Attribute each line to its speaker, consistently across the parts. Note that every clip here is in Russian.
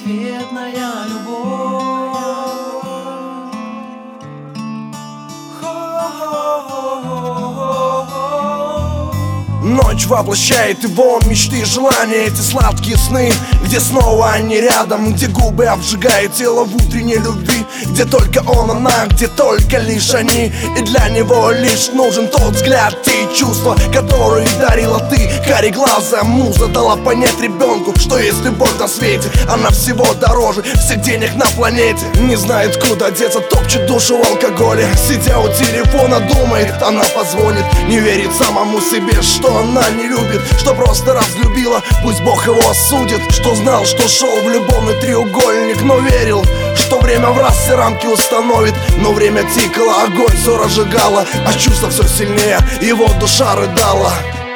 Speaker 1: Безответная любовь.
Speaker 2: Ночь воплощает его мечты и желания, эти сладкие сны, где снова они рядом, где губы обжигают тело в утренней любви, где только он, она, где только лишь они. И для него лишь нужен тот взгляд, те чувства, которые дарила ты. Кареглазая муза дала понять ребенку, что есть любовь на свете, она всего дороже всех денег на планете. Не знает, куда деться, топчет душу в алкоголе, сидя у телефона думает, она позвонит. Не верит самому себе, что она не любит, что просто разлюбила, пусть Бог его осудит. Что знал, что шел в любовный треугольник, но верил, что время в раз все рамки установит. Но время тикало, огонь все разжигало, а чувство все сильнее, его душа рыдала.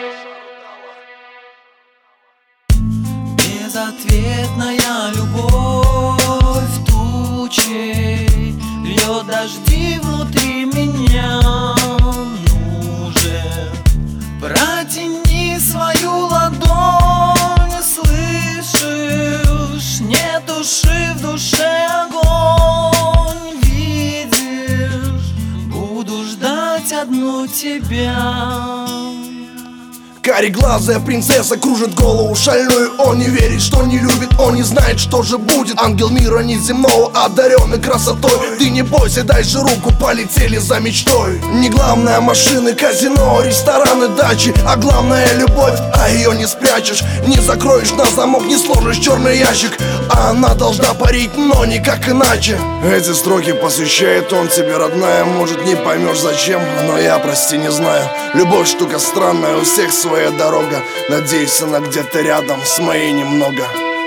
Speaker 1: Безответная любовь тучей льет дожди внутри меня. Ну же, протяни свою ладонь, слышишь? Не туши в душе огонь, видишь? Буду ждать одну тебя.
Speaker 2: Кареглазая принцесса кружит голову шальную. Он не верит, что не любит, он не знает, что же будет. Ангел мира неземного, одаренный красотой. Ты не бойся, дай же руку, полетели за мечтой. Не главное машины, казино, рестораны, дачи, а главное любовь, а ее не спрячешь. Не закроешь на замок, не сложишь черный ящик, а она должна парить, но никак иначе. Эти строки посвящает он тебе, родная. Может, не поймешь зачем, но я, прости, не знаю. Любовь штука странная, у всех своя дорога. Надеюсь, она где-то рядом с моей немного.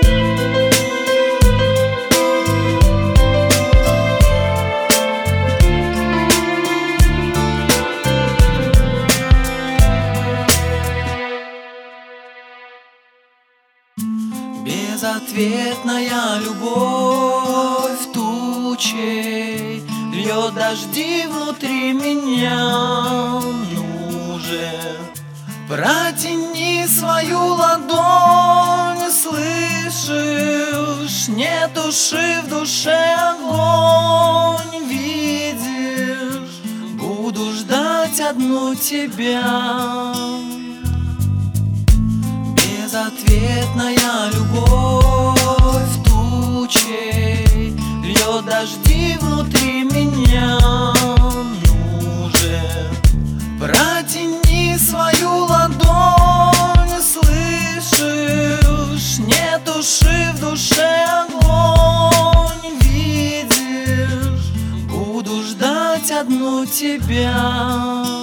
Speaker 1: Безответная любовь тучей льет дожди внутри меня. Ну же, протяни свою ладонь, слышишь? Не туши в душе огонь, видишь? Буду ждать одну тебя. Безответная любовь тучей льет дожди внутри меня. Ну же, протяни свою ладонь, слышишь? Не туши в душе огонь, видишь? Буду ждать одну тебя.